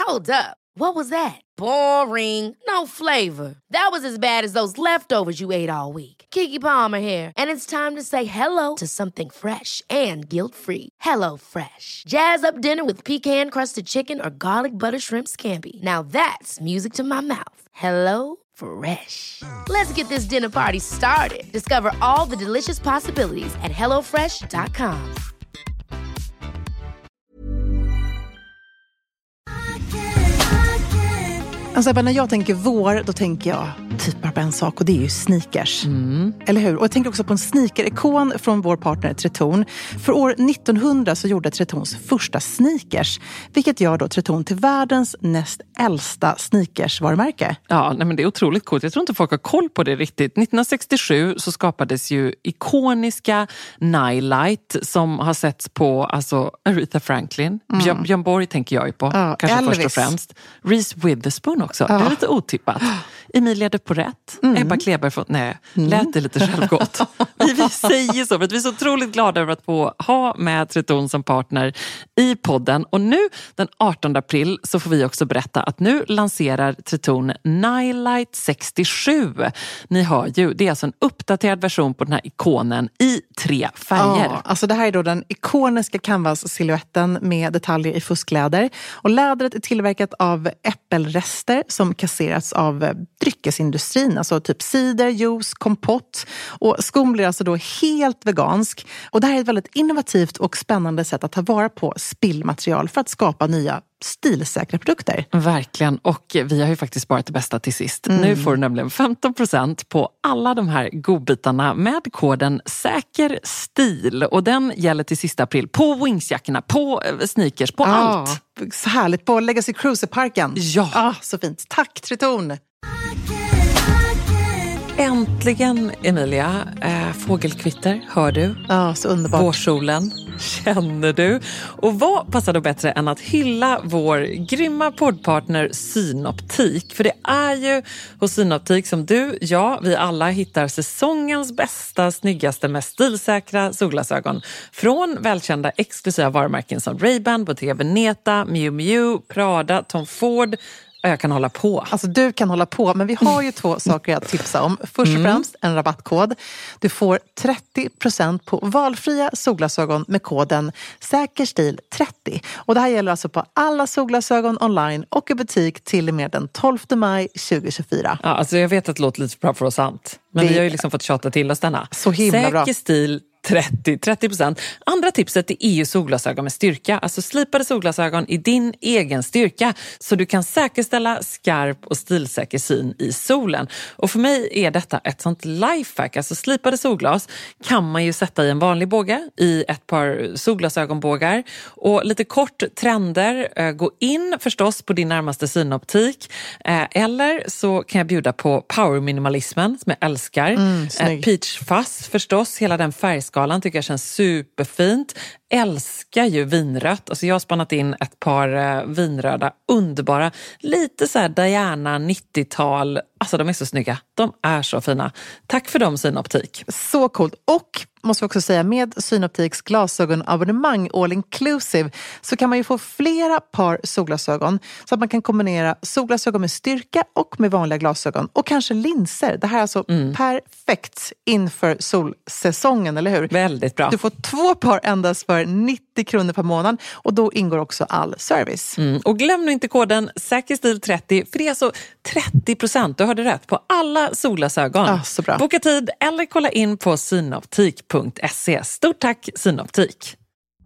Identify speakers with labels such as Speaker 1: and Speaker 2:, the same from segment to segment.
Speaker 1: Hold up. What was that? Boring. No flavor. That was as bad as those leftovers you ate all week. Keke Palmer here, and it's time to say hello to something fresh and guilt-free. Hello Fresh. Jazz up dinner with pecan-crusted chicken or garlic butter shrimp scampi. Now that's music to my mouth. Hello Fresh. Let's get this dinner party started. Discover all the delicious possibilities at hellofresh.com.
Speaker 2: Alltså när jag tänker vår, då tänker jag typ bara på en sak, och det är ju sneakers. Eller hur? Och jag tänker också på en sneaker-ikon från vår partner Tretorn. För år 1900 så gjorde Tretorns första sneakers, vilket gör då Tretorn till världens näst äldsta sneakers-varumärke.
Speaker 3: Ja, nej, men det är otroligt coolt. Jag tror inte folk har koll på det riktigt. 1967 så skapades ju ikoniska Nightlight som har setts på alltså Aretha Franklin. Björn Borg tänker jag ju på, kanske
Speaker 2: Elvis.
Speaker 3: först och främst. Reese Witherspoon också, det är lite otippat. Emilia de Porrett, Ebba Kleber från... Nej, lät det lite självgott. Vi säger så, för att vi är så otroligt glada över att få ha med Tretorn som partner i podden. Och nu, den 18 april, så får vi också berätta att nu lanserar Tretorn Nightlight 67. Ni hör ju, det är alltså en uppdaterad version på den här ikonen i 3 färger.
Speaker 2: Ja, alltså det här är då den ikoniska canvas-silhuetten med detaljer i fuskläder. Och lädret är tillverkat av äppelrester som kasserats av dryckesindustrin, alltså typ cider, juice, kompott. Och skon blir alltså då helt vegansk. Och det här är ett väldigt innovativt och spännande sätt att ta vara på spillmaterial för att skapa nya stilsäkra produkter.
Speaker 3: Verkligen, och vi har ju faktiskt sparat det bästa till sist. Nu får du nämligen 15% på alla de här godbitarna med koden SÄKERSTIL. Och den gäller till sista april på Wingsjackorna, på sneakers, på allt.
Speaker 2: Så härligt, på Legacy Cruiser-parken.
Speaker 3: Ja.
Speaker 2: Så fint. Tack Tretorn!
Speaker 3: Äntligen, Emilia. Fågelkvitter, hör du?
Speaker 2: Ja, så underbart.
Speaker 3: Vårsolen, känner du? Och vad passar då bättre än att hylla vår grymma poddpartner Synoptik? För det är ju hos Synoptik som du, vi alla hittar säsongens bästa, snyggaste, mest stilsäkra solglasögon. Från välkända exklusiva varumärken som Ray-Ban, Bottega Veneta, Miu Miu, Prada, Tom Ford. Jag kan hålla på.
Speaker 2: Alltså du kan hålla på, men vi har ju 2 saker att tipsa om. Först och främst en rabattkod. Du får 30% på valfria solglasögon med koden SÄKERSTIL30. Och det här gäller alltså på alla solglasögon online och i butik till och med den 12 maj 2024.
Speaker 3: Ja, alltså jag vet att det låter lite bra för oss sant. Men vi har ju liksom fått tjata till oss denna.
Speaker 2: Så himla bra.
Speaker 3: Säker stil 30%. Andra tipset är EU solglasögon med styrka. Alltså slipade solglasögon i din egen styrka. Så du kan säkerställa skarp och stilsäker syn i solen. Och för mig är detta ett sånt lifehack. Alltså slipade solglas kan man ju sätta i en vanlig båge. I ett par solglasögonbågar. Och lite kort trender. Gå in förstås på din närmaste synoptik. Eller så kan jag bjuda på power minimalismen som jag älskar. Peach fuzz förstås. Hela den färgskalan tycker jag känns superfint. Älskar ju vinrött. Alltså jag har spannat in ett par vinröda, underbara. Lite så här Diana 90-tal. Alltså de är så snygga. De är så fina. Tack för dem Synoptik.
Speaker 2: Så coolt. Och måste vi också säga, med Synoptiks glasögonabonnemang all inclusive så kan man ju få flera par solglasögon så att man kan kombinera solglasögon med styrka och med vanliga glasögon och kanske linser. Det här är alltså perfekt inför solsäsongen, eller hur?
Speaker 3: Väldigt bra.
Speaker 2: Du får 2 par endast för 90 kronor per månad och då ingår också all service.
Speaker 3: Och glöm nu inte koden SÄKERSTIL30 för det är alltså 30%, du hörde rätt, på alla solglasögon.
Speaker 2: Så bra.
Speaker 3: Boka tid eller kolla in på synoptik.se. Stort tack Synoptik!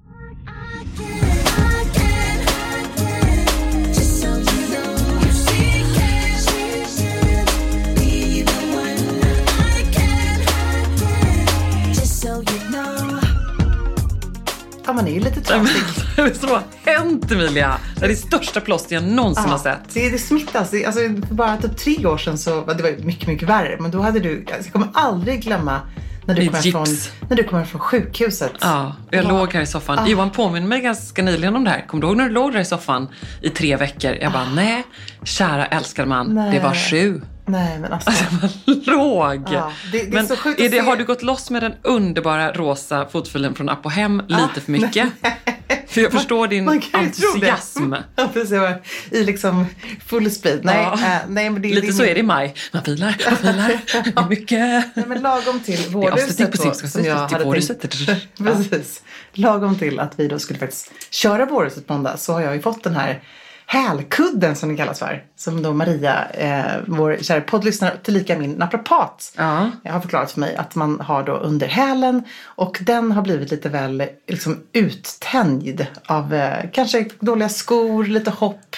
Speaker 2: Ja, man är ju lite trasig.
Speaker 3: Det är så hänt, Emilia. Det är det största plåster jag någonsin har sett.
Speaker 2: Det smittas. Alltså, för bara typ 3 år sedan så var det mycket, mycket värre. Men då hade du, jag kommer aldrig glömma när du kommer från sjukhuset.
Speaker 3: Ja, jag låg här i soffan. Johan påminner mig ganska nyligen om det här. Kommer du ihåg när du låg där i soffan i 3 veckor? Jag bara, nej, kära älskade man. Nej. Det var 7.
Speaker 2: Nej, men alltså
Speaker 3: jag låg.
Speaker 2: Ja, det är
Speaker 3: men
Speaker 2: så sjukt att se.
Speaker 3: Har du gått loss med den underbara rosa fotfilen från Apohem lite för mycket? För jag förstår din
Speaker 2: man kan
Speaker 3: entusiasm.
Speaker 2: Ja, precis. I liksom full speed. Nej, nej, men
Speaker 3: lite så är det i maj. Man filar. Det är mycket.
Speaker 2: Nej, men lagom till vårhuset som jag hade tänkt. Precis. Lagom till att vi då skulle faktiskt köra vårhuset på måndag, så har jag ju fått den här hälkudden som den kallas för. Som då Maria, vår kära poddlyssnare, tillika min naprapat, jag har förklarat för mig att man har då under hälen. Och den har blivit lite väl liksom uttänjd av kanske dåliga skor, lite hopp.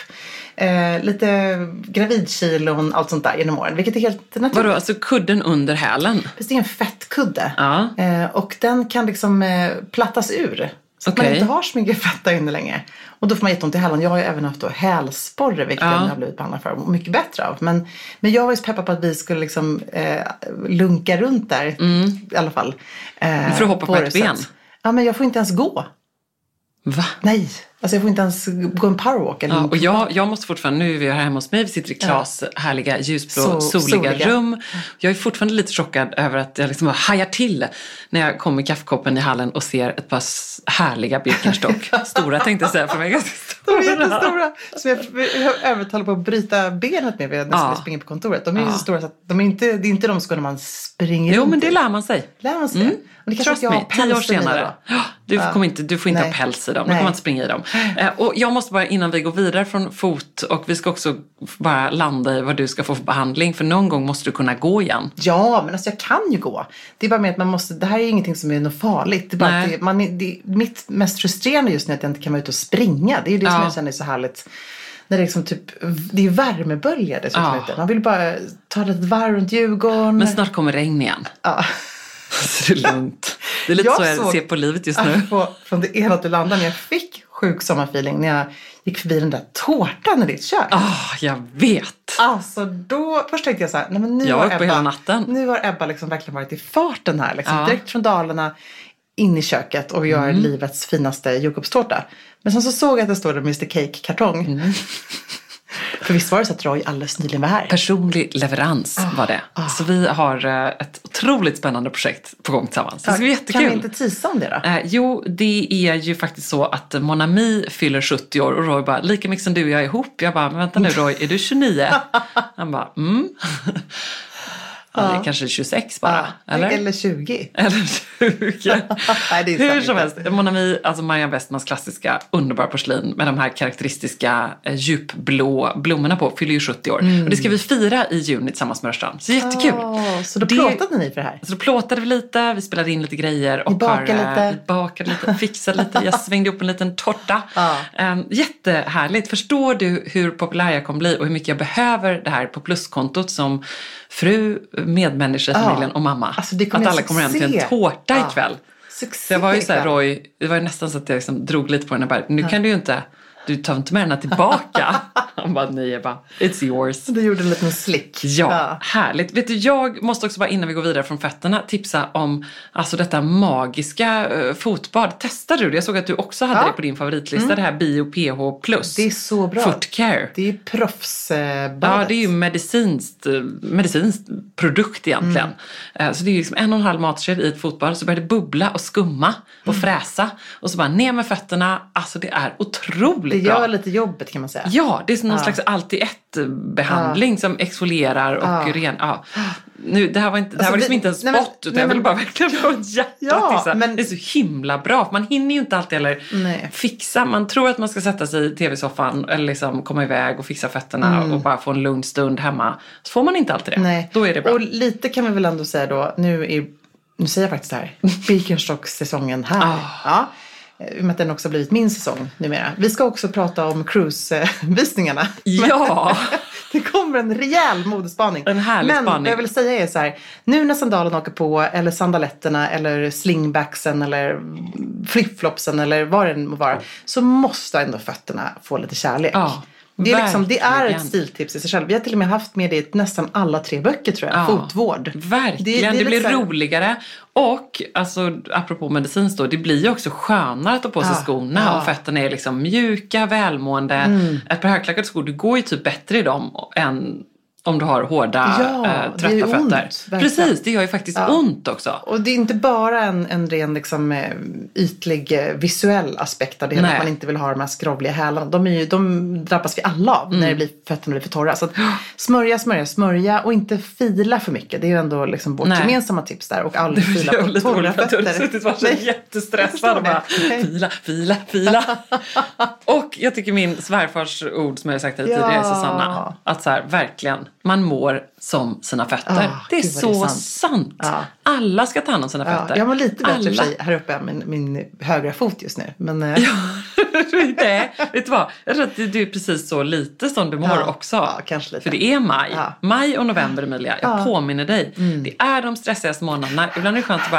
Speaker 2: Lite gravidkilon, allt sånt där genom åren, vilket är helt naturligt.
Speaker 3: Vadå, alltså kudden under hälen?
Speaker 2: Det är en fettkudde. Och den kan liksom plattas ur. Så att man inte har så mycket fett där inne längre. Och då får man jätteont i hälen. Jag har ju även haft då hälsporre, vilket jag har blivit behandlad för. Och mycket bättre av. Men jag var ju så peppad på att vi skulle liksom lunka runt där. I alla fall.
Speaker 3: För att hoppa på ett ben?
Speaker 2: Ja, men jag får inte ens gå.
Speaker 3: Va?
Speaker 2: Nej. Alltså jag får inte ens gå en powerwalk. Eller
Speaker 3: och jag måste fortfarande, nu är vi här hemma hos mig, vi sitter i Klas härliga ljusblå soliga rum. Jag är fortfarande lite chockad över att jag liksom hajar till när jag kommer i kaffekoppen i hallen och ser ett par härliga Birkenstock. Stora tänkte jag säga, för mig ganska stora.
Speaker 2: De är jättestora. Så jag övertalar på att bryta benet med när jag springer på kontoret. De är ju så stora så att det är inte de skor när man springer.
Speaker 3: Jo, men det lär man sig.
Speaker 2: Och det kanske jag har
Speaker 3: 10 år senare. Du får inte ha päls i dem. Du kommer inte springa i dem. Och jag måste bara, innan vi går vidare från fot, och vi ska också bara landa i vad du ska få för behandling, för någon gång måste du kunna gå igen.
Speaker 2: Ja, men alltså jag kan ju gå. Det är bara med att man måste, det här är ingenting som är något farligt. Det är bara att mitt mest frustrerande just nu är att jag inte kan vara ute och springa. Det är det som jag känner är så härligt. När det är liksom typ, det är värmebölja dessutom ute. Man vill bara ta ett varv runt Djurgården.
Speaker 3: Men snart kommer regn igen.
Speaker 2: Ja.
Speaker 3: Så det är lugnt. Det är lite så jag ser på livet just nu.
Speaker 2: Från det ena till det andra, när jag fick sjuk sommarfeeling när jag gick förbi den där tårtan i ditt kök.
Speaker 3: Jag vet.
Speaker 2: Alltså då, först tänkte jag så här, nej men
Speaker 3: jag var uppe hela natten.
Speaker 2: Nu har Ebba liksom verkligen varit i farten här. Liksom, direkt från Dalarna in i köket och gör livets finaste jordgubbstårta. Men sen så såg jag att det stod en Mr. Cake-kartong. För visst var det så att Roy alldeles nyligen var här?
Speaker 3: Personlig leverans var det. Så vi har ett otroligt spännande projekt på gång tillsammans. Det ska bli jättekul.
Speaker 2: Kan vi inte tisa om det då?
Speaker 3: Jo, det är ju faktiskt så att Mon Ami fyller 70 år och Roy bara, lika mycket som du och jag är ihop. Jag bara, men vänta nu Roy, är du 29? Han bara, Ja, det är kanske 26 bara.
Speaker 2: Eller 20.
Speaker 3: Eller 20.
Speaker 2: Nej, det är
Speaker 3: hur som helst. Mon Ami, alltså Marianne Westmans klassiska underbara porslin med de här karaktäristiska djupblå blommorna på, fyller ju 70 år. Och det ska vi fira i juni tillsammans med Rörstrand. Så jättekul.
Speaker 2: Så då plåtade ni för det här?
Speaker 3: Så då plåtade vi lite, vi spelade in lite grejer. Och bakade lite, fixade lite. Jag svängde upp en liten tårta. Jättehärligt. Förstår du hur populär jag kommer bli och hur mycket jag behöver det här på pluskontot som fru, medmänniska i familjen och mamma.
Speaker 2: Alltså
Speaker 3: att alla kommer hem till en tårta ikväll.
Speaker 2: Succé,
Speaker 3: jag var ju så här, Roy, det var ju nästan så att jag liksom drog lite på den här. Nu kan du ju inte, du tar inte med den här tillbaka. Han bara, nej, jag bara, it's yours.
Speaker 2: Du gjorde en liten slick.
Speaker 3: Ja, härligt. Vet du, jag måste också bara innan vi går vidare från fötterna tipsa om alltså detta magiska fotbad. Testade du det? Jag såg att du också hade det på din favoritlista, det här Bio-PH+.
Speaker 2: Det är så bra.
Speaker 3: Footcare.
Speaker 2: Det är proffsbadet.
Speaker 3: Ja, det är ju medicinskt produkt egentligen. Så det är ju liksom 1,5 matsked i ett fotbad, så börjar det bubbla och skumma och fräsa. Och så bara ner med fötterna. Alltså det är otroligt.
Speaker 2: Det gör lite jobbet kan man säga.
Speaker 3: Ja, det är någon slags alltid-ett-behandling som exfolierar och Nu, det här var liksom inte en spott, utan jag ville bara verkligen få ett hjärta. Men det är så himla bra, för man hinner ju inte alltid heller fixa. Man tror att man ska sätta sig i tv-soffan eller liksom komma iväg och fixa fötterna och bara få en lugn stund hemma. Så får man inte alltid det.
Speaker 2: Nej.
Speaker 3: Då är det bra.
Speaker 2: Och lite kan vi väl ändå säga då, nu säger jag faktiskt det här, Birkenstock-säsongen här. I och med att den också har blivit min säsong numera. Vi ska också prata om cruise-visningarna.
Speaker 3: Ja!
Speaker 2: Det kommer en rejäl modespaning.
Speaker 3: En härlig spaning.
Speaker 2: Men det jag vill säga är så här, nu när sandalen åker på, eller sandaletterna, eller slingbacksen, eller flipflopsen, eller vad det må vara, så måste ändå fötterna få lite kärlek.
Speaker 3: Ja.
Speaker 2: Det är ett stiltips i sig själv. Vi har till och med haft med det i nästan alla 3 böcker tror jag. Fotvård.
Speaker 3: Verkligen, det blir roligare. Och alltså, apropå medicin då, det blir ju också skönare att ta på sig skorna. Och fötterna är liksom mjuka, välmående. Ett par högklackade skor, du går ju typ bättre i dem än Om du har hårda, trötta fötter. Ont, precis, det gör ju faktiskt ont också.
Speaker 2: Och det är inte bara en ren liksom, ytlig visuell aspekt av det. Att man inte vill ha de här skrovliga hälarna. De drabbas vi alla av när fötterna blir för torra. Så att smörja och inte fila för mycket. Det är ju ändå liksom vårt gemensamma tips där. Och aldrig fila på torra fötter.
Speaker 3: Det var så jättestressad. Bara, fila. Och jag tycker min svärfars ord som jag har sagt tidigare, Susanna, att så här, verkligen, man mår som sina fötter. Det är så sant. Alla ska ta hand om sina fötter.
Speaker 2: Jag mår lite bättre för sig här uppe än min högra fot just nu. Men,
Speaker 3: Nej, vet du vad? Jag tror att du är precis så lite som du mår också.
Speaker 2: Ja, kanske lite.
Speaker 3: För det är maj. Maj och november, Emilia. Jag påminner dig. Det är de stressigaste månaderna. Ibland är det skönt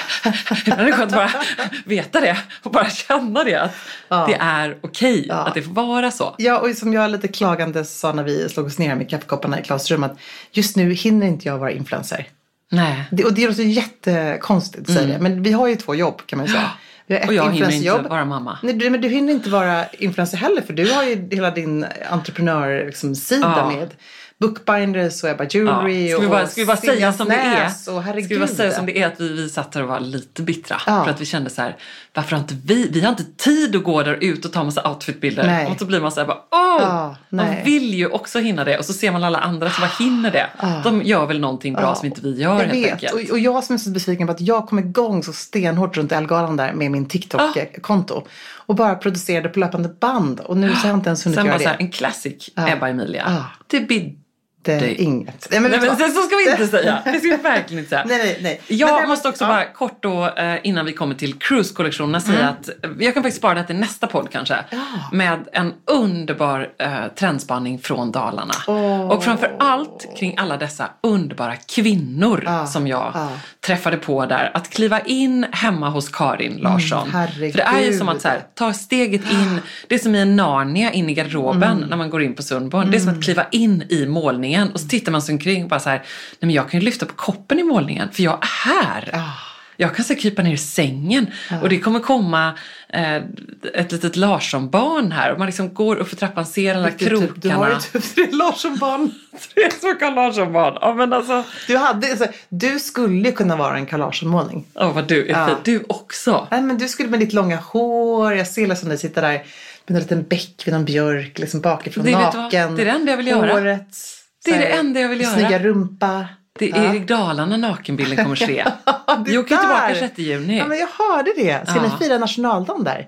Speaker 3: att bara veta det. Och bara känna det. Att det är okej. Att det får vara så.
Speaker 2: Ja, och som jag lite klagande sa när vi slog oss ner med kaffekopparna i klassrummet. Att just nu hinner inte jag vara influencer.
Speaker 3: Nej.
Speaker 2: Och det är så jättekonstigt att säga det. Men vi har ju 2 jobb kan man ju säga. Vi har ett
Speaker 3: och jag hinner
Speaker 2: influencerjobb.
Speaker 3: inte vara mamma.
Speaker 2: Nej, men du hinner inte vara influencer heller. För du har ju hela din entreprenör liksom, sida med bookbinders och Ebba Jewelry.
Speaker 3: Ska vi bara säga som det är?
Speaker 2: Ska
Speaker 3: vi bara säga som det är att vi satt här och var lite bittra. För att vi kände så här, varför har inte vi har inte tid att gå där ut och ta massa outfitbilder. Och så blir man så här bara, man vill ju också hinna det. Och så ser man alla andra som bara hinner det. De gör väl någonting bra som inte vi gör helt enkelt.
Speaker 2: Och jag som är så besviken på att jag kom igång så stenhårt runt Ellegalan där med min TikTok-konto. Och bara producerade på löpande band. Och nu så har jag inte ens hunnit göra det.
Speaker 3: Sen bara så här, en classic Ebba Emilia. Det bidde
Speaker 2: inget.
Speaker 3: Nej, men så ska vi inte säga. Det ska vi verkligen inte säga.
Speaker 2: Nej.
Speaker 3: Jag måste också bara kort då, innan vi kommer till cruise-kollektionerna, säga att jag kan faktiskt spara det till nästa podd kanske. Med en underbar trendspaning från Dalarna. Och framför allt kring alla dessa underbara kvinnor som jag träffade på där. Att kliva in hemma hos Karin Larsson. För det är ju som att så här, ta steget in. Det är som i en Narnia in i garderoben när man går in på Sundborn. Det är som att kliva in i målningen. Och så tittar man sig omkring och bara så här, nej men jag kan ju lyfta på koppen i målningen för jag är här. Jag kan så krypa ner i sängen och det kommer komma ett litet Larsson-barn här och man liksom går upp för trappan, ser alla krokarna.
Speaker 2: Du har ju typ 3 Larsson-barn.
Speaker 3: 3 stycken Larsson-barn. Ja, men alltså.
Speaker 2: Du skulle kunna vara en Carl Larsson-målning.
Speaker 3: Vad du är fin. Du också.
Speaker 2: Nej, men du skulle med ditt långa hår. Jag ser liksom dig sitta där med en liten bäck vid någon björk liksom bakifrån naken.
Speaker 3: Det är det enda jag vill göra.
Speaker 2: Håret.
Speaker 3: Det är det enda jag vill göra.
Speaker 2: Snygga rumpa.
Speaker 3: Det är i Dalarna nakenbilden kommer ske. Vi åker tillbaka 6 juni.
Speaker 2: Ja, men jag hörde det. Ska ni fira nationaldagen där?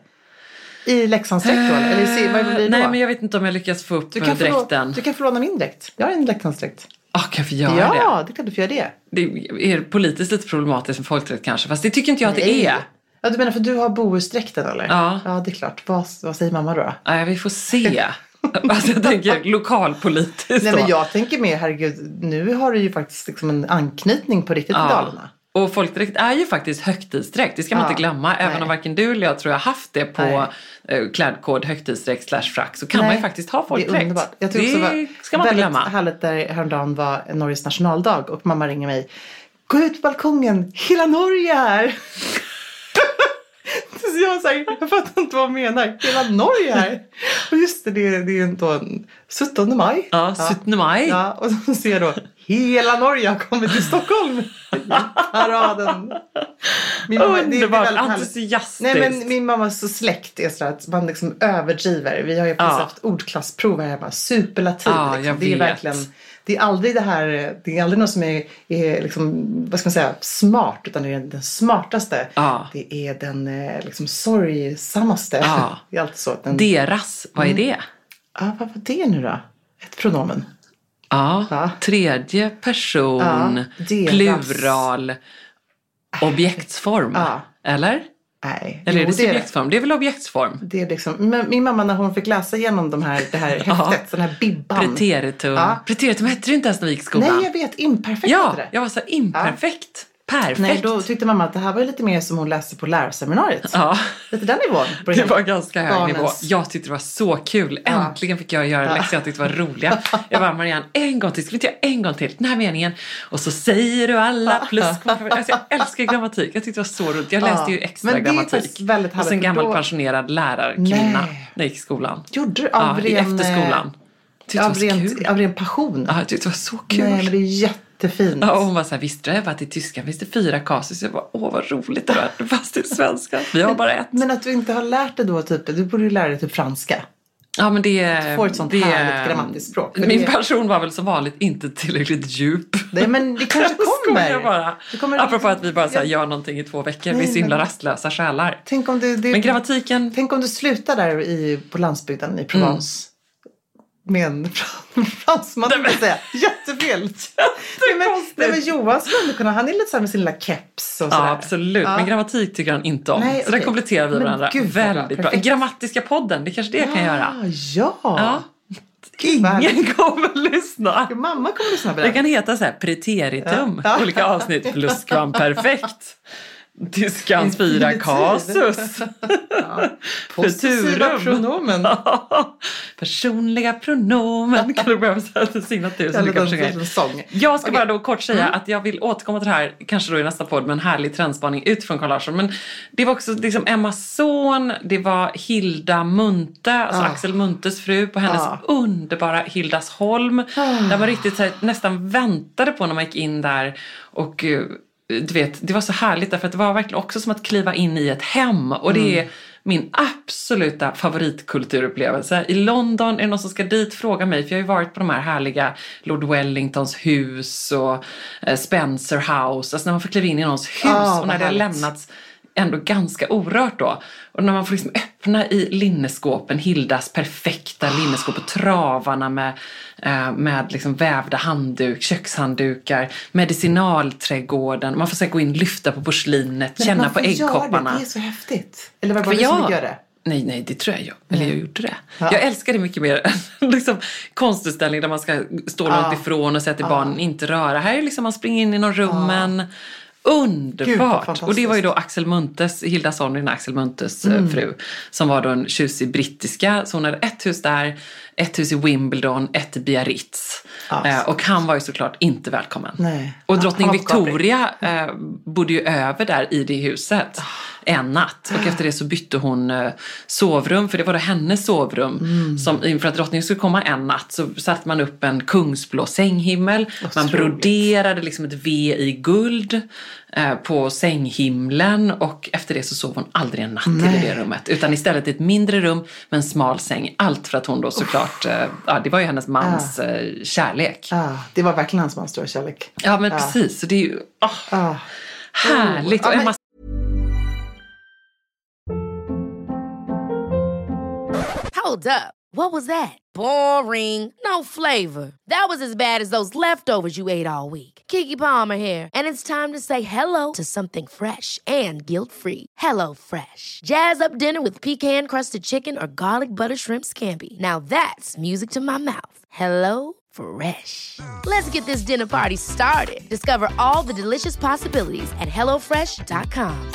Speaker 2: I Leksandsdräkt då? Eller vad blir det då?
Speaker 3: Nej, men jag vet inte om jag lyckas få upp dräkten.
Speaker 2: Du kan få låna min dräkt. Jag har en Leksandsdräkt.
Speaker 3: Kan vi göra det?
Speaker 2: Ja, det kan du få göra det.
Speaker 3: Det är politiskt lite problematiskt med folkdräkt kanske. Fast det tycker inte jag att det är.
Speaker 2: Ja, du menar för du har Bohusdräkten eller?
Speaker 3: Ja.
Speaker 2: Ja, det är klart. Vad säger mamma då?
Speaker 3: Ja, vi får se. Alltså jag tänker lokalpolitiskt.
Speaker 2: Nej, men jag tänker mer, herregud, nu har du ju faktiskt liksom en anknytning på riktigt till Dalarna.
Speaker 3: Och folkdräkt är ju faktiskt högtidsdräkt. Det ska man inte glömma. Även om varken du eller jag tror jag haft det på klädkod högtidsdräkt /frack så kan man ju faktiskt ha folkdräkt.
Speaker 2: Det är underbart. Jag tror också
Speaker 3: det ska man inte glömma.
Speaker 2: Härligt där häromdagen var Norges nationaldag och mamma ringer mig. Gå ut på balkongen, hela Norge här! Så jag säger, jag fattar inte vad hon menar. Hela Norge här. Och just det är ändå 17 maj.
Speaker 3: Ja, 17 maj.
Speaker 2: Ja, och så ser jag då, hela Norge har kommit till Stockholm. Paraden.
Speaker 3: Underbart, entusiastiskt.
Speaker 2: Nej, men min mammas släkt är så att man liksom överdriver. Vi har ju precis haft ordklassprov här hemma. Superlativ. Liksom. Det är verkligen... Det är aldrig det här, det är aldrig något som är liksom, vad ska man säga, smart, utan det är den smartaste. Det är den liksom sorgsammaste. Det är alltid så.
Speaker 3: Deras, vad är det?
Speaker 2: Vad var det nu då? Ett pronomen.
Speaker 3: Tredje person, plural, objektsform. Eller?
Speaker 2: Nej.
Speaker 3: Eller är det subjektform? Det är väl objektsform?
Speaker 2: Det är liksom, men min mamma när hon fick läsa igenom det här häftet, den här bibban.
Speaker 3: Preteritum. Preteritum hette det inte ens när vi gick i skolan.
Speaker 2: Nej, jag vet. Imperfekt heter det.
Speaker 3: Jag var så imperfekt. Perfekt.
Speaker 2: Nej, då tyckte mamma att det här var lite mer som hon läste på lärarseminariet. Lite den nivån.
Speaker 3: Det var ganska hög nivå. Jag tyckte det var så kul. Äntligen fick jag göra läxor. Jag tyckte det var roliga. Jag bara, Marianne, en gång till. Ska vi inte göra en gång till? Den här meningen. Och så säger du alla plus. Alltså, jag älskar grammatik. Jag tyckte det var så roligt. Jag läste ju extra grammatik. Och sen gammal pensionerad lärarkvinna när jag gick i skolan.
Speaker 2: Gjorde du
Speaker 3: i efterskolan.
Speaker 2: Av ren passion.
Speaker 3: Ja, jag tyckte det var så kul.
Speaker 2: Nej, men det är jättefint.
Speaker 3: Ja, och hon var så här, visste du att i tyskan finns det 4 kasus? Jag bara, vad roligt det var. Fast i svenska. Vi har bara 1.
Speaker 2: Men att du inte har lärt dig då, typ, du borde ju lära dig typ franska.
Speaker 3: Ja, men det
Speaker 2: får ett sånt härligt grammatiskt språk.
Speaker 3: Min person var väl som vanligt inte tillräckligt djup.
Speaker 2: Nej, men det kanske kommer.
Speaker 3: Apropå att vi bara så här, gör någonting i 2 veckor. Vi är så himla rastlösa själar.
Speaker 2: Tänk om
Speaker 3: men grammatiken...
Speaker 2: Tänk om du slutar där på landsbygden i Provence. Med en fransman, vill jag säga. Jättefel. Men Johan skulle kunna, han är lite så här med sin lilla keps och
Speaker 3: ja, absolut. Ja. Men grammatik tycker han inte om. Nej, så där kompletterar vi varandra. Väldigt bra. Grammatiska podden, det kanske det kan göra.
Speaker 2: Ja.
Speaker 3: Ingen kommer lyssna.
Speaker 2: Mamma kommer lyssna på det.
Speaker 3: Det kan heta så här preteritum. Ja. Olika avsnitt. Plusskvamperfekt. Tyskans 4 kasus.
Speaker 2: Ja. Positiva pronomen.
Speaker 3: Personliga pronomen. Kan du börja säga till signatur som du kan försöka. Jag ska bara då kort säga att jag vill återkomma till det här, kanske då i nästa podd, med en härlig trendspaning utifrån Carl Larsson. Men det var också liksom Emmas son, det var Hilda Munthe, alltså Axel Munthes fru, på hennes underbara Hildasholm. Där man riktigt så här, nästan väntade på när man gick in där och... Du vet, det var så härligt därför att det var verkligen också som att kliva in i ett hem. Och det är min absoluta favoritkulturupplevelse. I London är det någon som ska dit, fråga mig. För jag har ju varit på de här härliga Lord Wellingtons hus och Spencer House. Alltså när man får kliva in i någons hus och när det har lämnats ändå ganska orört då. Och när man får liksom öppna i linneskåpen, Hildas perfekta linneskåp och travarna med liksom vävda kökshanddukar, medicinalträdgården. Man får så gå in, lyfta på porslinet, känna på äggkopparna.
Speaker 2: Det är så häftigt. Eller var det bara du som gör det?
Speaker 3: Nej, det tror jag. Eller jag gjorde det. Ja. Jag älskar det mycket mer än liksom, konstutställning där man ska stå långt ifrån och säga till barnen inte röra. Här är liksom man springer in i någon rummen. Underbart! Och det var ju då Axel Munthes, Hilda Sonrin, Axel Munthes fru, som var då en tjusig brittiska. Så hon hade 1 hus där, 1 hus i Wimbledon, 1 i Biarritz. Och han var ju såklart inte välkommen.
Speaker 2: Nej.
Speaker 3: Och drottning Victoria bodde ju över där i det huset en natt. Och efter det så bytte hon sovrum, för det var då hennes sovrum. Som, för att drottningen skulle komma en natt så satte man upp en kungsblå sänghimmel. Man broderade liksom ett V i guld på sänghimlen, och efter det så sov hon aldrig en natt till i det rummet, utan istället ett mindre rum med en smal säng. Allt för att hon då såklart, det var ju hennes mans kärlek.
Speaker 2: Det var verkligen hans mans stora kärlek.
Speaker 3: Ja, men precis, så det är ju härligt. Och Emma...
Speaker 1: Hold up. What was that? Boring. No flavor. That was as bad as those leftovers you ate all week. Keke Palmer here, and it's time to say hello to something fresh and guilt-free. Hello Fresh. Jazz up dinner with pecan-crusted chicken or garlic butter shrimp scampi. Now that's music to my mouth. Hello Fresh. Let's get this dinner party started. Discover all the delicious possibilities at hellofresh.com.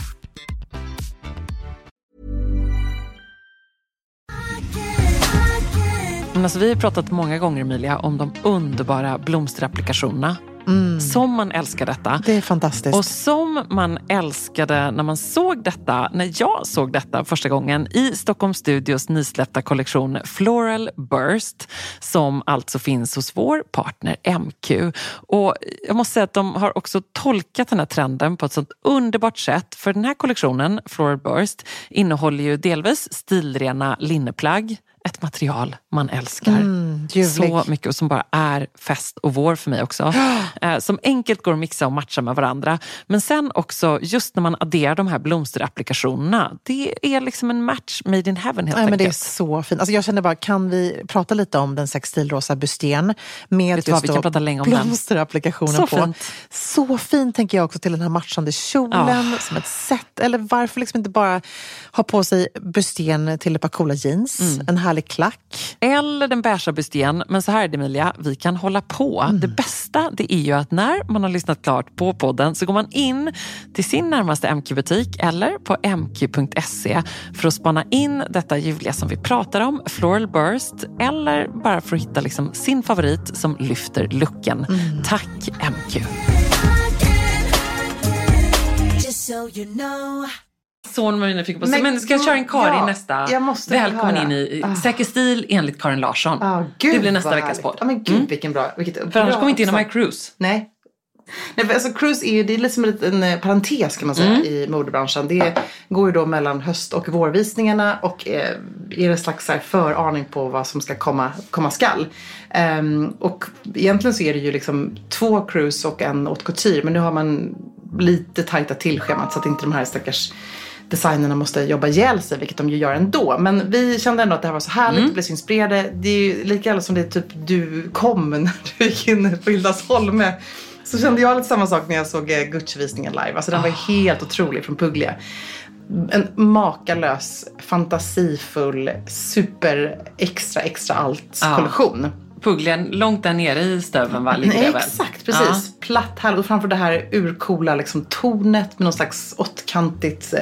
Speaker 3: Alltså, vi har pratat många gånger, Emilia, om de underbara blomsterapplikationerna. Som man älskar detta.
Speaker 2: Det är fantastiskt.
Speaker 3: Och som man älskade när man såg detta, när jag såg detta första gången i Stockholm Studios nysläppta kollektion Floral Burst, som alltså finns hos vår partner MQ. Och jag måste säga att de har också tolkat den här trenden på ett sånt underbart sätt. För den här kollektionen, Floral Burst, innehåller ju delvis stilrena linneplagg. Ett material man älskar så mycket och som bara är fest och vår för mig också. Som enkelt går att mixa och matcha med varandra. Men sen också, just när man adderar de här blomsterapplikationerna, det är liksom en match made in heaven helt enkelt.
Speaker 2: Men det är så fint. Alltså jag känner bara, kan vi prata lite om den sextilrosa bustén med just
Speaker 3: vi kan prata länge om
Speaker 2: blomsterapplikationen
Speaker 3: så
Speaker 2: på.
Speaker 3: Fint.
Speaker 2: Så fint tänker jag också till den här matchande kjolen som ett set. Eller varför liksom inte bara ha på sig bustén till ett par coola jeans, en härlig klack.
Speaker 3: Eller den beiga bustén. Men så här är det, Emilia, vi kan hålla på. Det bästa, det är ju att när man har lyssnat klart på podden så går man in till sin närmaste MQ-butik eller på mq.se för att spana in detta ljuvliga som vi pratar om, Floral Burst, eller bara för att hitta liksom sin favorit som lyfter looken. Tack MQ! Son var nyfiken på. Men ska jag köra en Karin nästa?
Speaker 2: Jag måste
Speaker 3: Välkommen
Speaker 2: höra.
Speaker 3: in i Säker stil enligt Karin Larsson.
Speaker 2: Gud,
Speaker 3: det blir nästa veckas podd.
Speaker 2: Ja, men gud, vilken bra.
Speaker 3: För annars kommer vi inte in My Cruise.
Speaker 2: Nej, för alltså cruise är ju, det är liksom en parentes kan man säga i modebranschen. Det går ju då mellan höst- och vårvisningarna och är en slags så här föraning på vad som ska komma skall. Och egentligen så är det ju liksom 2 cruise och en haute couture, men nu har man lite tajta till schemat så att inte de här stackars designerna måste jobba ihjäl sig, vilket de ju gör ändå. Men vi kände ändå att det här var så härligt, blev så inspirerade. Det är ju lika jävla som det typ du kom när du gick in på Hildasholme. Så kände jag lite samma sak när jag såg Gucci-visningen live. Alltså den var helt otrolig från Puglia. En makalös, fantasifull, super extra allt kollektion.
Speaker 3: Puglia långt där nere i stöven, va?
Speaker 2: Nej, exakt, precis. Ja. Platt här och framför det här urcoola liksom, tornet med någon slags åttkantigt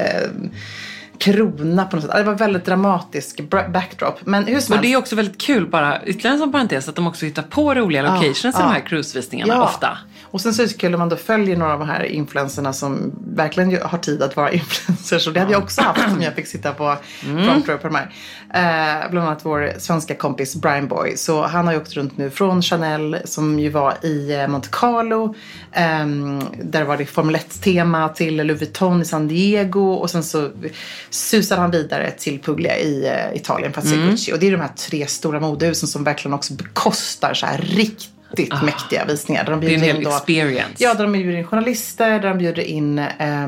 Speaker 2: krona på något sätt. Det var väldigt dramatisk backdrop. Men hur som
Speaker 3: och det är också väldigt kul, bara ytterligare som parentes, att de också hittar på roliga locations i de här cruisevisningarna ofta.
Speaker 2: Och sen så är det kul om man då följer några av de här influencerna som verkligen har tid att vara influencers. Och det hade jag också haft som jag fick sitta på front row på de här. Bland annat vår svenska kompis Brian Boy. Så han har ju åkt runt nu från Chanel som ju var i Monte Carlo. Där var det Formel 1-tema till Louis Vuitton i San Diego. Och sen så susade han vidare till Puglia i Italien för att se Gucci. Och det är de här 3 stora modehusen som verkligen också bekostar så här riktigt mäktiga visningar. Där de
Speaker 3: det är en hel experience.
Speaker 2: Ja, där de bjuder in journalister, där de bjuder in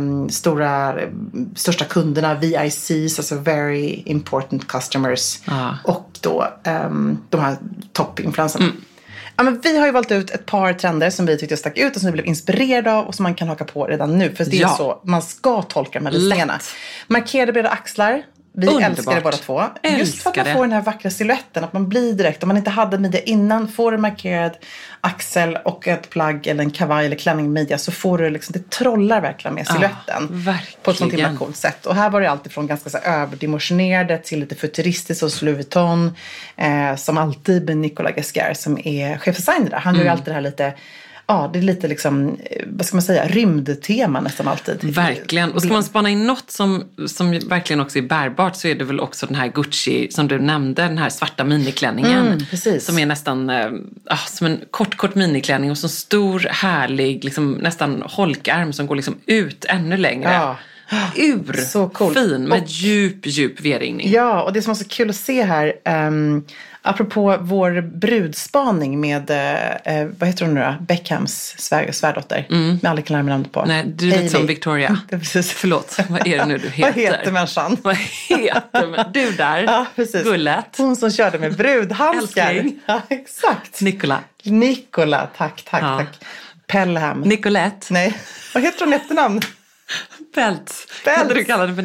Speaker 2: största kunderna, VICs, alltså very important customers. Och då de här toppinfluencerna. Ja, men vi har ju valt ut ett par trender som vi tyckte stack ut och som vi blev inspirerade av och som man kan haka på redan nu. För det är så man ska tolka de här visningarna. Markerade breda axlar. Vi älskar det båda två. Just för att man får den här vackra siluetten. Att man blir direkt, om man inte hade midja innan, får en markerad axel och ett plagg eller en kavaj eller klänning midja, så får du liksom, det trollar verkligen med siluetten. På ett sånt himla coolt sätt. Och här var det alltifrån ganska så överdimensionerade till lite futuristiskt hos Louis Vuitton. Som alltid med Nicolas Ghesquière som är chefdesigner där. Han gör ju alltid det här lite... Ja, det är lite liksom, vad ska man säga, rymdtema nästan alltid.
Speaker 3: Verkligen. Och ska man spana in något som verkligen också är bärbart, så är det väl också den här Gucci, som du nämnde, den här svarta miniklänningen. Som är nästan som en kort miniklänning och så stor, härlig, liksom, nästan holkarm som går liksom ut ännu längre. Ja.
Speaker 2: Så cool.
Speaker 3: Fin med djup V-ringning.
Speaker 2: Ja, och det som var så kul att se här, apropå vår brudspaning med, vad heter hon nu då? Beckhams svärdotter. Med aldrig kan lära mig namnet på.
Speaker 3: Nej, du är lite som Victoria.
Speaker 2: Precis.
Speaker 3: Förlåt, vad är det nu du heter?
Speaker 2: Vad heter människan?
Speaker 3: Vad heter du där?
Speaker 2: Ja, precis.
Speaker 3: Gullet.
Speaker 2: Hon som körde med brudhandskar.
Speaker 3: Älskling.
Speaker 2: Ja, exakt.
Speaker 3: Nicola,
Speaker 2: tack. Pelham.
Speaker 3: Nicolette.
Speaker 2: Nej, vad heter hon efternamn?
Speaker 3: Belt. Kan du kalla det för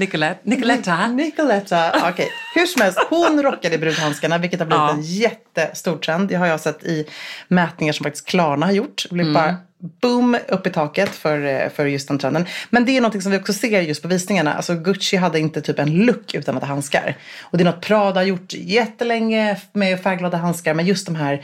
Speaker 3: Nicoletta?
Speaker 2: Okej. Hur som helst, hon rockade brudhandskarna, vilket har blivit en jättestor trend. Det har jag sett i mätningar som faktiskt Klarna har gjort. Det blir bara boom upp i taket för just den trenden. Men det är något som vi också ser just på visningarna. Alltså Gucci hade inte typ en look utan att ha handskar. Och det är något Prada har gjort jättelänge med färgglada handskar. Men just de här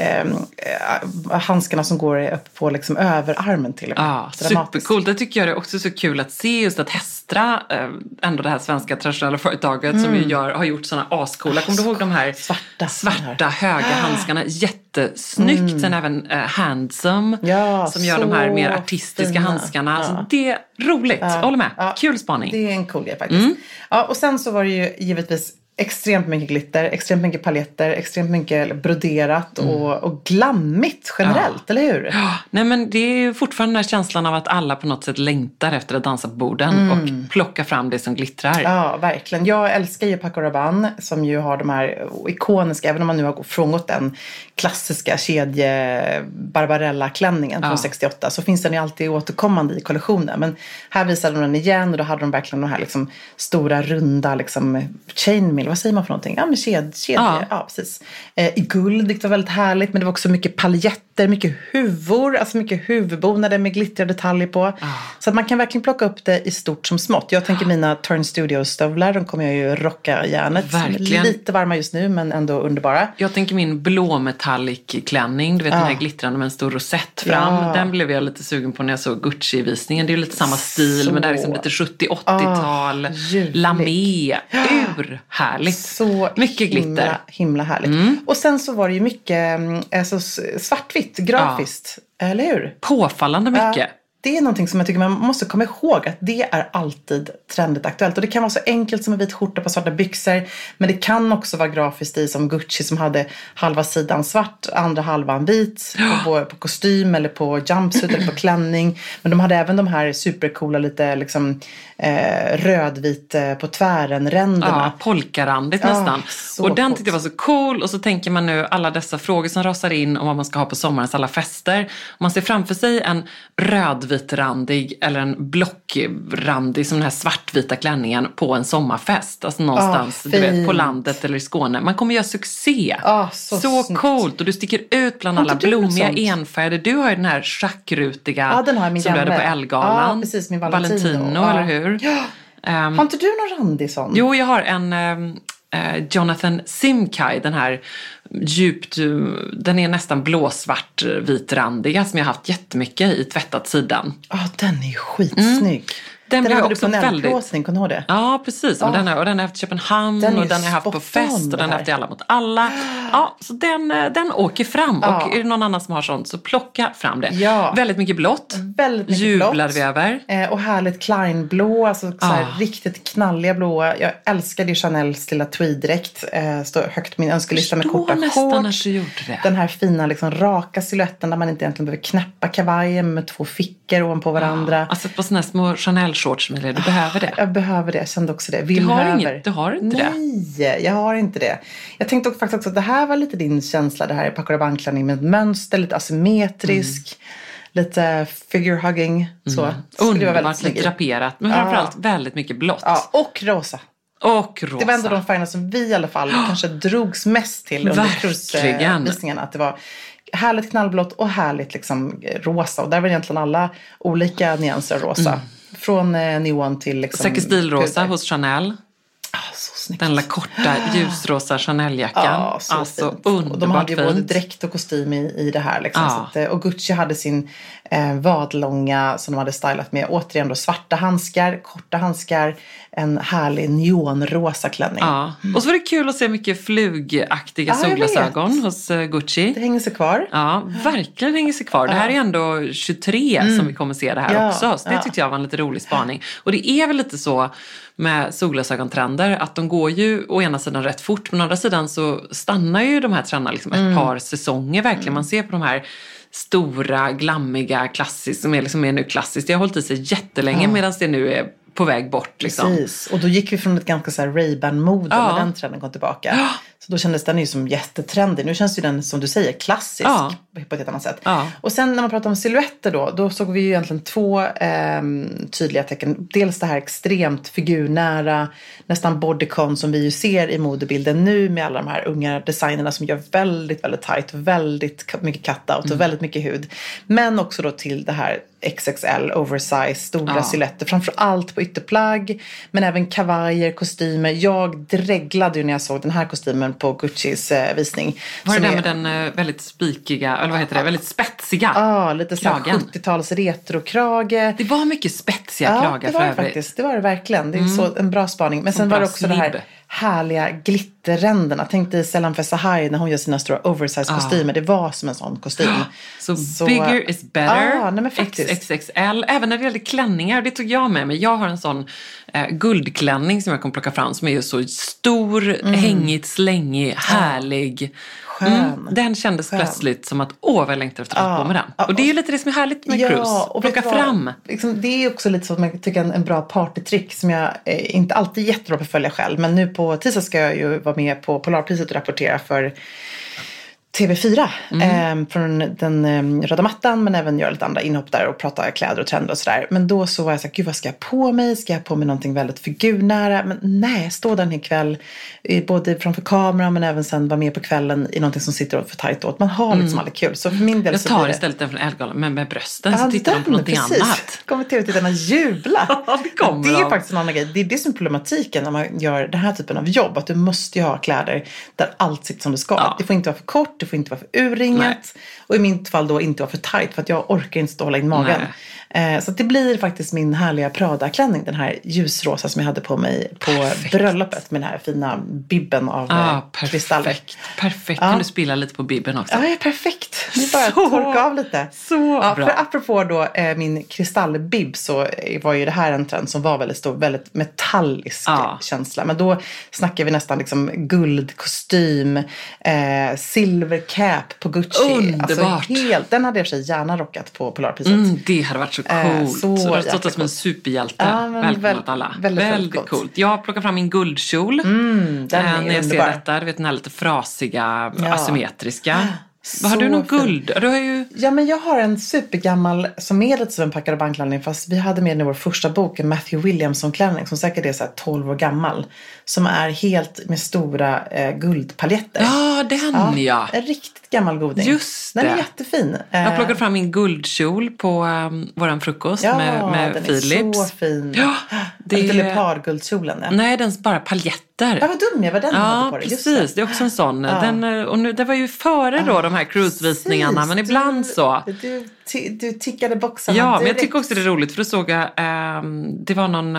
Speaker 2: handskarna som går upp på liksom överarmen till och med.
Speaker 3: Ja, supercoolt. Det tycker jag är också så kul att se, just att Hestra, ändå det här svenska traditionella företaget som ju har gjort sådana ascoola. Kommer du ihåg de här svarta höga handskarna? Jättesnyggt. Sen även Handsome.
Speaker 2: Ja,
Speaker 3: som gör de här mer artistiska handskarna. Alltså, det är roligt. Håller med. Kul spaning.
Speaker 2: Det är en cool grej faktiskt. Ja, och sen så var det ju givetvis extremt mycket glitter, extremt mycket paletter, extremt mycket broderat och glammigt generellt, eller hur?
Speaker 3: Ja, nej men det är ju fortfarande den här känslan av att alla på något sätt längtar efter att dansa på borden och plocka fram det som glittrar. Ja,
Speaker 2: verkligen. Jag älskar ju Paco Rabanne som ju har de här ikoniska, även om man nu har frångått den klassiska kedje Barbarella-klänningen från 68, så finns den ju alltid återkommande i kollektionen. Men här visade de den igen och då hade de verkligen de här liksom stora, runda liksom chainmail. Vad säger man för någonting? Ja, men kedja. Ja, precis. I guld, det var väldigt härligt. Men det var också mycket paljett mycket huvor, alltså mycket huvudbonader med glittriga detaljer på. Så att man kan verkligen plocka upp det i stort som smått. Jag tänker mina Turn Studio-stövlar, de kommer jag ju rocka järnet.
Speaker 3: Verkligen.
Speaker 2: Lite varma just nu, men ändå underbara.
Speaker 3: Jag tänker min blå metallic-klänning, du vet den här glittrande med en stor rosett fram.
Speaker 2: Ja.
Speaker 3: Den blev jag lite sugen på när jag såg Gucci-visningen. Det är ju lite samma stil, men det är liksom lite 70-80-tal. Lamé, härligt.
Speaker 2: Så
Speaker 3: mycket glitter.
Speaker 2: Himla härligt. Och sen så var det ju mycket alltså, svartvitt, grafiskt. Eller hur?
Speaker 3: Påfallande mycket.
Speaker 2: Det är någonting som jag tycker man måste komma ihåg, att det är alltid trendigt aktuellt. Och det kan vara så enkelt som en vit skjorta på svarta byxor. Men det kan också vara grafiskt i som Gucci som hade halva sidan svart, andra halvan vit. På kostym eller på jumpsuit eller på klänning. Men de hade även de här supercoola lite liksom rödvit på tvären-ränderna.
Speaker 3: Ja, polkarandigt nästan. Och den
Speaker 2: coolt.
Speaker 3: tyckte jag var så cool. Och så tänker man nu alla dessa frågor som rasar in om vad man ska ha på sommarens alla fester. Om man ser framför sig en rödvitrandig eller en blockrandig som den här svartvita klänningen på en sommarfest. Alltså någonstans du vet, på landet eller i Skåne. Man kommer göra succé. Så coolt. Och du sticker ut bland alla blommiga enfärgade. Du har ju den här schackrutiga
Speaker 2: den har min
Speaker 3: som du hade på Elgalan.
Speaker 2: Ja, precis, min
Speaker 3: Valentino eller hur?
Speaker 2: Ja. Har inte du någon randig sån?
Speaker 3: Jo, jag har en Jonathan Simkai, den här djupt, den är nästan blåsvart vitrandiga som jag har haft jättemycket i tvättat sidan.
Speaker 2: Den är ju skitsnygg. Den
Speaker 3: blev
Speaker 2: hade
Speaker 3: också
Speaker 2: du på
Speaker 3: väldigt...
Speaker 2: Nellplåsning, kommer du ihåg det?
Speaker 3: Ja, precis. Och den har jag haft i Köpenhamn och den har jag haft på fest och den har haft i Alla mot alla. Ja, så den åker fram. Och är det någon annan som har sånt så plocka fram det. Ja. Väldigt mycket blått.
Speaker 2: Väldigt mycket
Speaker 3: jublar
Speaker 2: blått.
Speaker 3: Vi över.
Speaker 2: Och härligt Klein-blå, alltså så här riktigt knalliga blåa. Jag älskade ju Chanels lilla tweed-dräkt. Står högt på min önskelista med korta shorts.
Speaker 3: Du gjorde det.
Speaker 2: Den här fina liksom raka siluetten där man inte egentligen behöver knäppa kavajen med 2 fickor ovanpå varandra.
Speaker 3: Alltså på såna här små Chanel-shorts, du behöver det.
Speaker 2: Jag behöver det, jag kände också det.
Speaker 3: Du har inte det?
Speaker 2: Nej, jag har inte det. Jag tänkte faktiskt också att det här var lite din känsla. Det här är Paco Rabanne-klänning med ett mönster, lite asymmetrisk. Lite figure hugging. Så.
Speaker 3: Underbart, lite draperat. Men framförallt väldigt mycket blått.
Speaker 2: Ja, och rosa. Det var ändå de färgerna som vi i alla fall kanske drogs mest till under cruisevisningarna. Att det var härligt knallblått och härligt liksom rosa. Och där var egentligen alla olika nyanser rosa. Från neon till liksom...
Speaker 3: Säker stilrosa hos Chanel.
Speaker 2: Så snyggt.
Speaker 3: Den lilla korta ljusrosa Chanel-jackan.
Speaker 2: Så
Speaker 3: alltså
Speaker 2: fint.
Speaker 3: Underbart
Speaker 2: och de hade ju både
Speaker 3: fint.
Speaker 2: dräkt och kostym i det här. Liksom. Så att, och Gucci hade sin vadlånga som de hade stylat med. Återigen då svarta handskar, korta handskar. En härlig neonrosa klänning.
Speaker 3: Och så var det kul att se mycket flugaktiga solglasögon hos Gucci.
Speaker 2: Det hänger sig kvar.
Speaker 3: Ja, verkligen hänger sig kvar. Det här är ändå 23 som vi kommer se det här också. Så det tyckte jag var en lite rolig spaning. Och det är väl lite så med solglasögontrender att de går ju å ena sidan rätt fort, men å andra sidan så stannar ju de här trenderna liksom ett par säsonger verkligen. Man ser på de här stora, glammiga, klassiskt som är liksom är nu klassiskt. Det har hållit i sig jättelänge medan det nu är på väg bort liksom.
Speaker 2: Precis, och då gick vi från ett ganska så här Ray-Ban-mode när den trenden kom tillbaka. Så då kändes den ju som jättetrendig. Nu känns ju den, som du säger, klassisk på ett helt annat sätt. Och sen när man pratar om silhuetter då såg vi ju egentligen 2 tydliga tecken. Dels det här extremt figurnära, nästan bodycon som vi ju ser i modebilden nu med alla de här unga designerna som gör väldigt, väldigt tight, väldigt mycket cut-out och väldigt mycket hud. Men också då till det här XXL, oversize, stora silhuetter. Framförallt på ytterplagg, men även kavajer, kostymer. Jag dreglade ju när jag såg den här kostymen på Guccis visning.
Speaker 3: Var det där med den väldigt spikiga, eller vad heter det, väldigt spetsiga
Speaker 2: lite så 70-tals retrokrage.
Speaker 3: Det var mycket spetsiga kragar för övrigt.
Speaker 2: Faktiskt. Det var det verkligen. Det är så en bra spaning. Men sen var det också det här härliga glitterränderna. Tänk dig Selam Fesahai när hon gör sina stora oversize kostymer. Det var som en sån kostym.
Speaker 3: Så bigger is better. XXL. Även när det gäller klänningar, det tog jag med mig. Jag har en sån guldklänning som jag kommer plocka fram som är ju så stor, hängigt, slängig, härlig. Den kändes plötsligt som att vad jag längtar efter att på med den. Och det är ju lite det som är härligt med cruise. Och plocka fram.
Speaker 2: Liksom, det är också lite så att man tycker en bra partytrick som jag inte alltid är jättebra på att följa själv. Men nu på tisdag ska jag ju vara med på Polarpriset och rapportera för TV4 från den röda mattan, men även göra lite andra inhopp där och prata kläder och trender och sådär. Men då så var jag så här, gud vad ska jag på mig? Ska jag på mig någonting väldigt figurnära? Men nej, stå där en kväll både framför kameran men även sen vara med på kvällen i någonting som sitter för tajt åt. Man har liksom aldrig kul. Så för min del
Speaker 3: jag
Speaker 2: så
Speaker 3: tar istället den från Ellegalan, men med brösten så tittar de på någonting annat.
Speaker 2: Kommer TV-tittarna jubla.
Speaker 3: Ja, det
Speaker 2: är faktiskt en annan grej. Det är det som är problematiken när man gör den här typen av jobb. Att du måste ju ha kläder där allt sitter som det ska. Ja. Det får inte vara för kort, det får inte vara för urringat. Nej. Och i mitt fall då inte vara för tajt för att jag orkar inte hålla in magen. Så det blir faktiskt min härliga Prada-klänning. Den här ljusrosa som jag hade på mig på bröllopet med den här fina bibben av kristaller.
Speaker 3: Perfekt. Kan du spilla lite på bibben också?
Speaker 2: Ja, perfekt. Det är bara att torka av lite.
Speaker 3: Så bra.
Speaker 2: För apropå då min kristallbibb så var ju det här en trend som var väldigt stor, väldigt metallisk känsla. Men då snackar vi nästan liksom guldkostym, silvercap på Gucci.
Speaker 3: Underbart.
Speaker 2: Alltså den hade jag sig gärna rockat på Polarpriset.
Speaker 3: Det hade varit så coolt. Så du har stått som en superhjälte. Välkommen åt alla. Väldigt coolt. Jag plockar fram min guldkjol.
Speaker 2: Den är
Speaker 3: när jag ser detta. Du vet den här lite frasiga, asymmetriska. Har du någon guld? Du har ju...
Speaker 2: Ja, men jag har en supergammal som är lite som en packad bankklänning. Fast vi hade med i vår första bok en Matthew Williamson-klänning som säkert är så här 12 år gammal. Som är helt med stora guldpaljetter.
Speaker 3: Ja, den ja.
Speaker 2: En riktigt gammal goding.
Speaker 3: Just det.
Speaker 2: Den är jättefin.
Speaker 3: Jag plockade fram min guldkjol på våran frukost med Philips.
Speaker 2: Ja, den är så fin.
Speaker 3: Ja,
Speaker 2: det är inte leopardguldkjolen. Ja.
Speaker 3: Nej, den är bara paljetter.
Speaker 2: Ja, vad dum jag var den hade på det.
Speaker 3: Just precis. Det är också en sån. Det var ju före då de här cruisevisningarna, men ibland så.
Speaker 2: Du tickade boxarna
Speaker 3: Ja,
Speaker 2: direkt.
Speaker 3: men jag tycker också det är roligt för då såg jag det var någon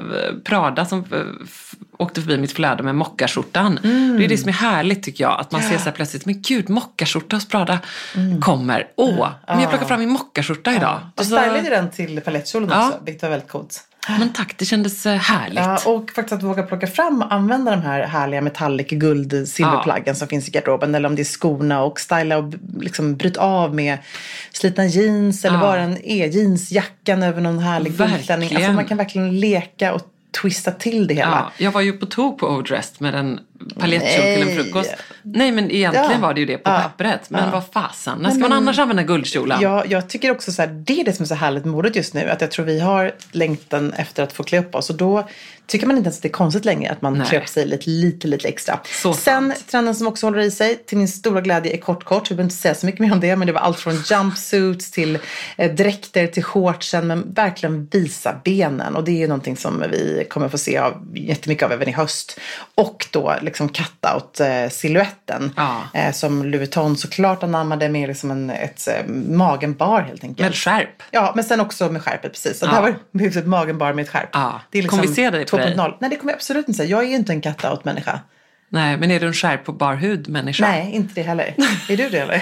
Speaker 3: Prada som åkte förbi mitt flöde med mockaskjortan. Det är det som är härligt tycker jag, att man ser så här plötsligt, men gud, mockaskjorta hos Prada kommer. Men jag plockar fram min mockaskjorta idag.
Speaker 2: Du stylade den till palettkjolen också, vilket var väldigt coolt.
Speaker 3: Men tack, det kändes härligt.
Speaker 2: Ja, och faktiskt att våga plocka fram och använda de här härliga metallic guld silverplaggen som finns i garderoben, eller om det är skorna, och styla och liksom bryta av med slitna jeans eller bara en jeansjackan över någon härlig guldklänning. Alltså man kan verkligen leka och twista till det hela.
Speaker 3: Ja, jag var ju på tåg på Overdressed med en palettkjol till en frukost. Nej, men egentligen var det ju det på pappret. Men vad fasen, när ska man annars använda guldkjolen?
Speaker 2: Ja, jag tycker också så här, det är det som är så härligt med modet just nu. Att jag tror vi har längtan efter att få klä upp oss. Och då tycker man inte ens att det är konstigt längre att man klär upp sig lite extra. Sen trenden som också håller i sig, till min stora glädje, är kort. Vi behöver inte säga så mycket mer om det, men det var allt från jumpsuits till dräkter till shortsen, men verkligen visa benen. Och det är ju någonting som vi kommer få se jättemycket av även i höst. Och då liksom cut-out-silhuetten som Louis Vuitton såklart anammade med liksom ett magenbar helt enkelt.
Speaker 3: Med skärp.
Speaker 2: Ja, men sen också med skärpet, precis. Så det här var ett magenbar med ett skärp.
Speaker 3: Det är liksom kommer vi se dig på dig?
Speaker 2: Nej, det kommer jag absolut inte säga. Jag är ju inte en cut-out-människa.
Speaker 3: Nej, men är du en skärp på bar hud-människa?
Speaker 2: Nej, inte det heller. Är du det eller?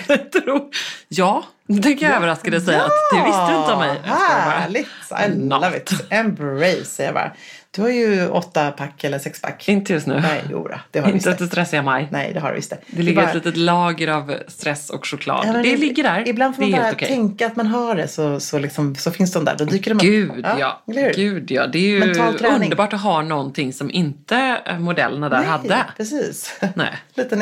Speaker 3: Ja, det kan jag överraska dig att säga att det visste du inte om mig.
Speaker 2: Härligt, I love it. Embrace, säger jag bara. Du har ju 8-pack eller 6-pack.
Speaker 3: Inte just nu.
Speaker 2: Nej, det har
Speaker 3: inte att du stressar mig.
Speaker 2: Nej, det har du visst det.
Speaker 3: Det ligger ett litet lager av stress och choklad. Ja, det ligger där.
Speaker 2: Ibland får man bara tänka att man har det så finns de där. Då dyker de upp.
Speaker 3: Gud ja. Det är ju underbart att ha någonting som inte modellerna där hade.
Speaker 2: Precis.
Speaker 3: Nej.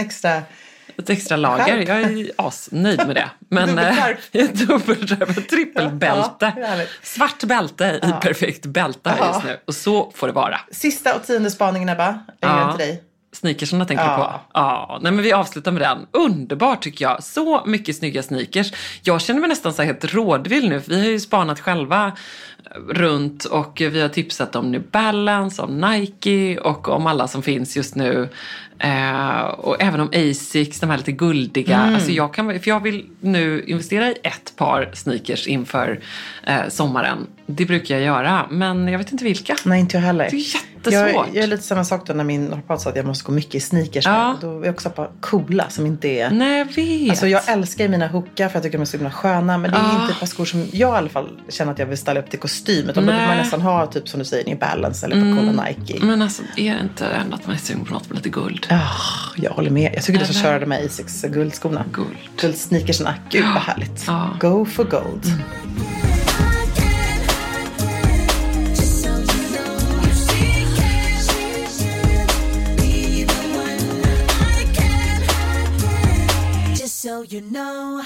Speaker 2: Ett
Speaker 3: extra lager. Skärp. Jag är asnöjd med det. Men dubbelskärp, trippelbälte. Svart bälte i perfekt bälte här just nu. Och så får det vara.
Speaker 2: Sista och 10:e spaningen, Ebba. Är det till dig?
Speaker 3: Sneakersarna tänker du på? Nej, men vi avslutar med den. Underbart tycker jag. Så mycket snygga sneakers. Jag känner mig nästan så helt rådvill nu. Vi har ju spanat själva runt och vi har tipsat om New Balance, om Nike och om alla som finns just nu. Och även om Asics, de här lite guldiga. Alltså jag vill nu investera i ett par sneakers inför sommaren. Det brukar jag göra, men jag vet inte vilka.
Speaker 2: Nej, inte jag heller.
Speaker 3: Det är jättesvårt.
Speaker 2: Jag är lite samma sak då när min naprapat sa att jag måste gå mycket i sneakers. Då är jag också på coola som inte är...
Speaker 3: Nej, jag vet.
Speaker 2: Alltså jag älskar mina hookar för jag tycker de är så himla sköna. Men det är inte ett par skor som jag i alla fall känner att jag vill ställa upp till kostym. Utan då vill man nästan ha typ som du säger, New Balance eller på Cola Nike.
Speaker 3: Men alltså är det inte ändå att man är sugen på något med lite guld?
Speaker 2: Jag håller med. Jag tycker du ska köra de här Asics guldskorna. Guldsneakersna. Gud vad härligt. Go for gold.
Speaker 4: so you know.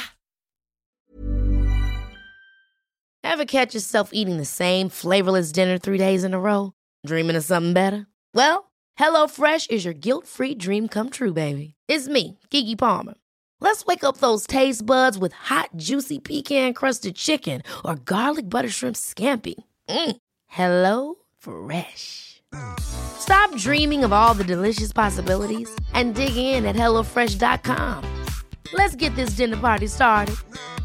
Speaker 1: Ever catch yourself eating the same flavorless dinner 3 days in a row? Dreaming of something better? Well, HelloFresh is your guilt-free dream come true, baby. It's me, Keke Palmer. Let's wake up those taste buds with hot, juicy pecan-crusted chicken or garlic butter shrimp scampi. Hello Fresh. Stop dreaming of all the delicious possibilities and dig in at HelloFresh.com. Let's get this dinner party started.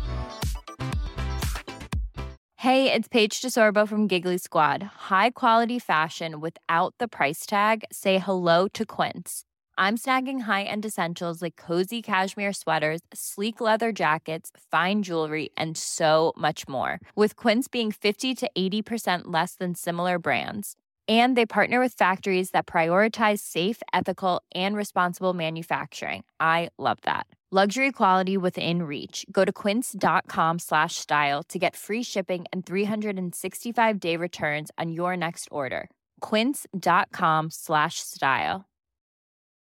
Speaker 5: Hey, it's Paige DeSorbo from Giggly Squad. High quality fashion without the price tag. Say hello to Quince. I'm snagging high-end essentials like cozy cashmere sweaters, sleek leather jackets, fine jewelry, and so much more. With Quince being 50 to 80% less than similar brands. And they partner with factories that prioritize safe, ethical, and responsible manufacturing. I love that. Luxury quality within reach. Go to quince.com/style to get free shipping and 365-day returns on your next order. Quince.com/style.